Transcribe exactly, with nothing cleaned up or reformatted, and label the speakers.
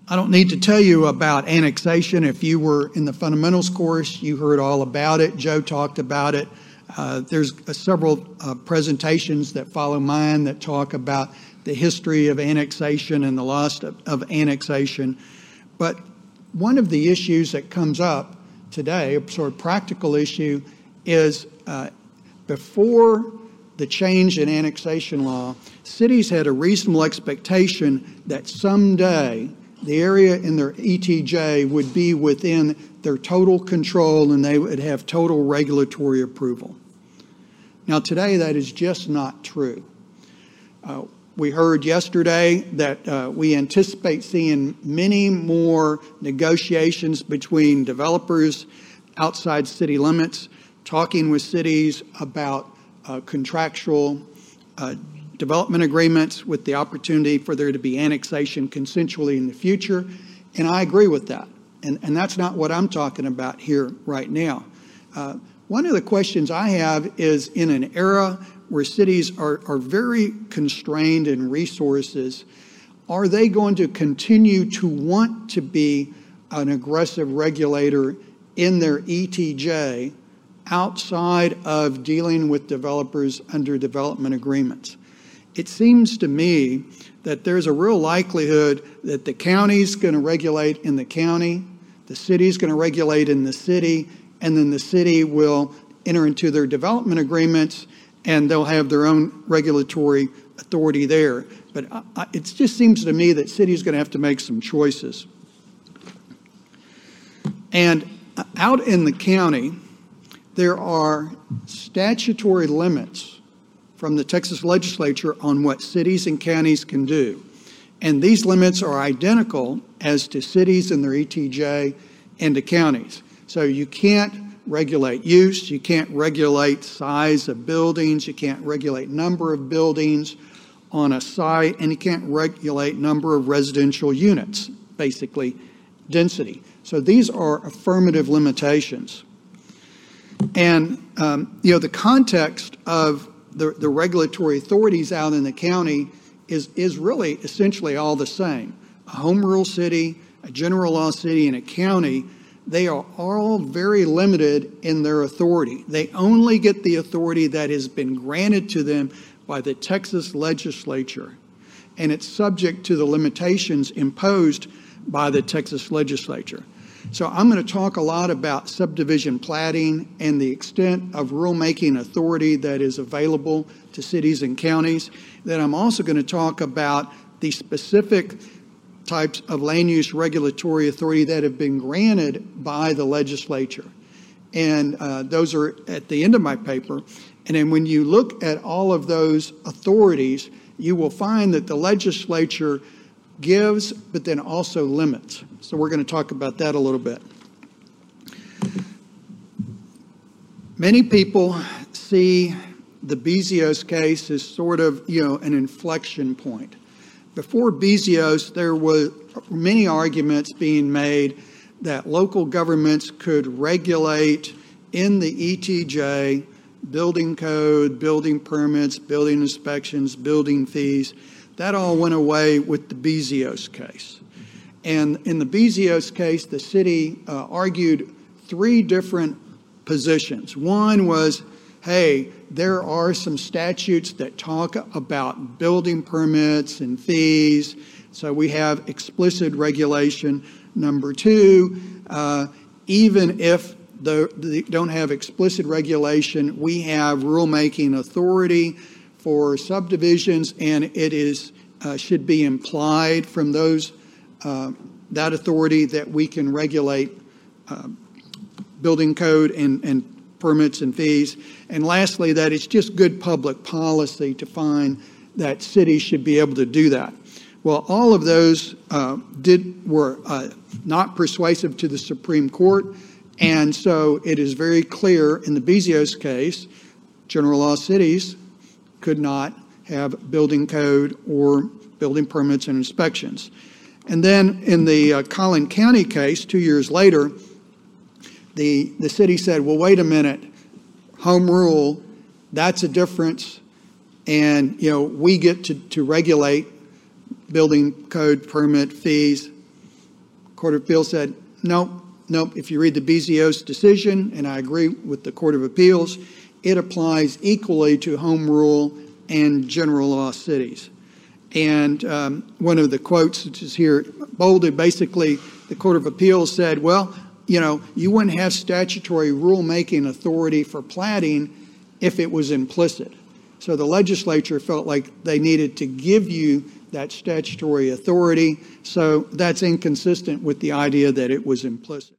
Speaker 1: I don't need to tell you about annexation. If you were in the fundamentals course, you heard all about it. Joe talked about it. Uh, there's uh, several uh, presentations that follow mine that talk about the history of annexation and the loss of, of annexation. But one of the issues that comes up today, a sort of practical issue, is uh, before the change in annexation law, cities had a reasonable expectation that someday the area in their E T J would be within their total control and they would have total regulatory approval. Now today that is just not true. Uh, we heard yesterday that uh, we anticipate seeing many more negotiations between developers outside city limits, talking with cities about uh, contractual uh, development agreements with the opportunity for there to be annexation consensually in the future. And I agree with that. And, and that's not what I'm talking about here right now. Uh, one of the questions I have is, in an era where cities are, are very constrained in resources, are they going to continue to want to be an aggressive regulator in their E T J outside of dealing with developers under development agreements? It seems to me that there's a real likelihood that the county's going to regulate in the county, the city's going to regulate in the city, and then the city will enter into their development agreements and they'll have their own regulatory authority there. But I, it just seems to me that city's going to have to make some choices. And out in the county, there are statutory limits from the Texas legislature on what cities and counties can do. And these limits are identical as to cities and their E T J and to counties. So you can't regulate use, you can't regulate size of buildings, you can't regulate number of buildings on a site, and you can't regulate number of residential units, basically density. So these are affirmative limitations. And, um, you know, the context of The, the regulatory authorities out in the county is, is really essentially all the same. A home rule city, a general law city, and a county, they are all very limited in their authority. They only get the authority that has been granted to them by the Texas legislature, and it's subject to the limitations imposed by the Texas legislature. So I'm going to talk a lot about subdivision platting and the extent of rulemaking authority that is available to cities and counties. Then I'm also going to talk about the specific types of land use regulatory authority that have been granted by the legislature. And uh, those are at the end of my paper. And then when you look at all of those authorities, you will find that the legislature gives, but then also limits. So we're going to talk about that a little bit. Many people see the Bezios case as sort of, you know, an inflection point. Before Bezios, there were many arguments being made that local governments could regulate in the E T J building code, building permits, building inspections, building fees. That all went away with the Bezios case. And in the Bezios case, the city uh, argued three different positions. One was, hey, there are some statutes that talk about building permits and fees, so we have explicit regulation. Number two, uh, even if the, they don't have explicit regulation, we have rulemaking authority for subdivisions, and it is uh, should be implied from those uh, that authority that we can regulate uh, building code and, and permits and fees. And lastly, that it's just good public policy to find that cities should be able to do that. Well, all of those uh, did were uh, not persuasive to the Supreme Court, and so it is very clear in the Bezios case, general law cities could not have building code or building permits and inspections. And then in the uh, Collin County case, two years later, the, the city said, well, wait a minute, home rule, that's a difference, and you know we get to, to regulate building code, permit, fees. Court of Appeals said, nope, nope. If you read the Bezios decision, and I agree with the Court of Appeals, it applies equally to home rule and general law cities. And um, one of the quotes, which is here bolded, basically the Court of Appeals said, well, you know, you wouldn't have statutory rulemaking authority for platting if it was implicit. So the legislature felt like they needed to give you that statutory authority. So that's inconsistent with the idea that it was implicit.